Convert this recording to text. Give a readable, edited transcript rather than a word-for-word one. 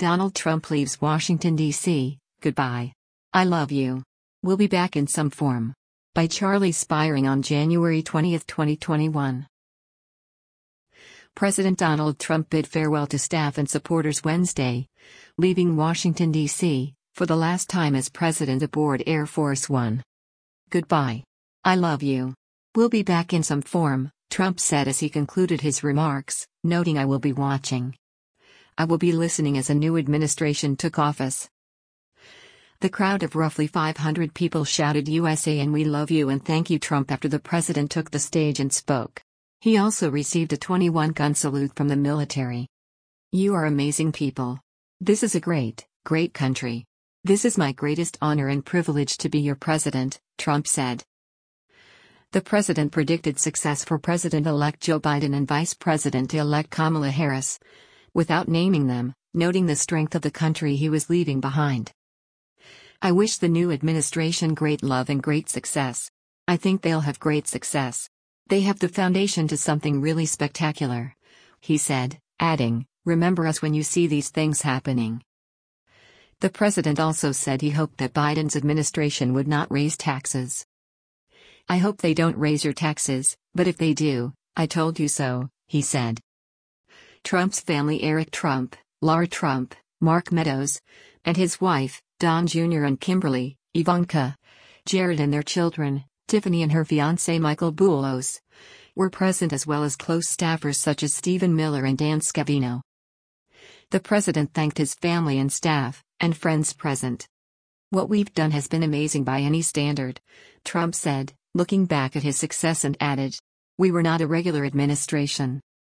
Donald Trump leaves Washington, D.C., goodbye. I love you. We'll be back in some form. By Charlie Spiring on January 20, 2021. President Donald Trump bid farewell to staff and supporters Wednesday, leaving Washington, D.C., for the last time as president aboard Air Force One. Goodbye. I love you. We'll be back in some form, Trump said as he concluded his remarks, noting I will be watching. I will be listening as a new administration took office. The crowd of roughly 500 people shouted USA and we love you and thank you Trump after the president took the stage and spoke. He also received a 21-gun salute from the military. You are amazing people. This is a great, great country. This is my greatest honor and privilege to be your president, Trump said. The president predicted success for President-elect Joe Biden and Vice President-elect Kamala Harris, without naming them, noting the strength of the country he was leaving behind. I wish the new administration great love and great success. I think they'll have great success. They have the foundation to something really spectacular, he said, adding, remember us when you see these things happening. The president also said he hoped that Biden's administration would not raise taxes. I hope they don't raise your taxes, but if they do, I told you so, he said. Trump's family Eric Trump, Lara Trump, Mark Meadows, and his wife, Don Jr. and Kimberly, Ivanka, Jared and their children, Tiffany and her fiancé Michael Boulos, were present as well as close staffers such as Stephen Miller and Dan Scavino. The president thanked his family and staff, and friends present. What we've done has been amazing by any standard, Trump said, looking back at his success and added, we were not a regular administration.